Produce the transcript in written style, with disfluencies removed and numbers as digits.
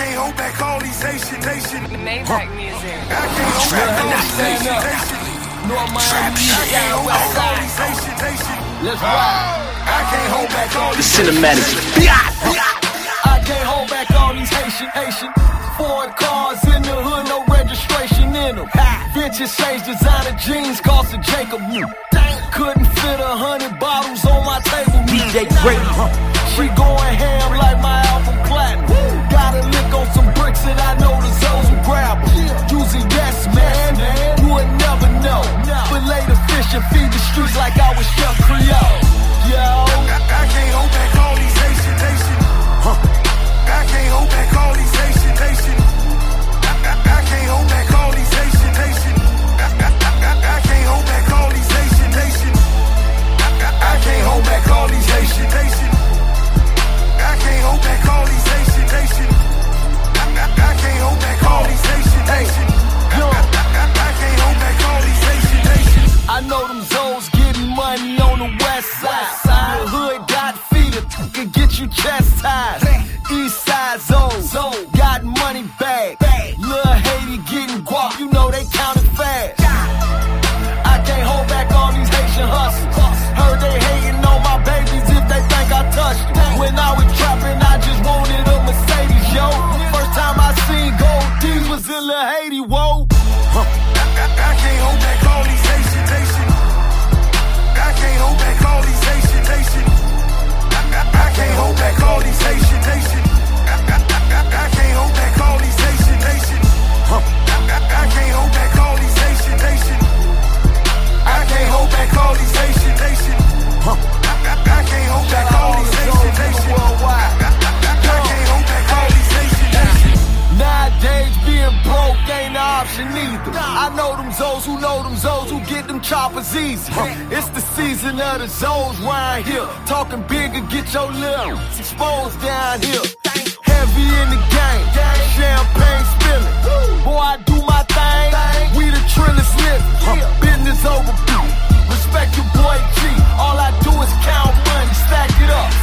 can't hold back all these Haitian. Maybach music. I can't hold back all these Haitian. North Miami, down west side. Let's rock. I can't hold back all these cinematic. I can't hold back all these Haitian. Foreign cars in the hood, no registration in them. Vintage shades, designer jeans, cost a Jacob new. Couldn't fit 100 bottles on my table. DJ Great, she going ham like my album platinum. Got a lick on some bricks and I know the Zoes will grab them. Using yes man, you would never know. Fillet the fish and feed the streets like I was Chef Creole. Yo, I can't hold back all these Haitian. I can't hold back all these Haitian. I can't hold back all these Haitian. I can't hold back all these Haitian. I can't hold back all these Haitian. I can't hold back all these Haitian. I can't hold back all these Haitian. I can't hold back all these Haitian. I know them Zoes getting money on the west side. The hood got feet, can get you chastised. East side Zoes got money bag. Lil' Haiti getting guap, you know they counting fast. I can't hold back all these Haitian hustlers. Heard they hating on my babies if they think I touched them. When I was trapping, I just wanted a Mercedes, yo. First time I seen gold D's was in Lil' Haiti, whoa. I can't hold back all these Haitian. I can't hold back all these Haitian. I can't hold back all these Haitian. I can't hold back all these Haitian. I can't hold back all these Haitian. I can't hold back all these Haitian. I can't hold back all these Haitian. Worldwide. I can't hold back all these Haitian. Nowadays being broke ain't an option either. I know them Zoes who get them choppers easy. It's the season of the Zoes round here. Talking bigger, get your lips exposed down here. Heavy in the game, champagne spilling. Boy, I do my thing, we the trillest living. Business over, respect your boy G. All I do is count money, stack it up.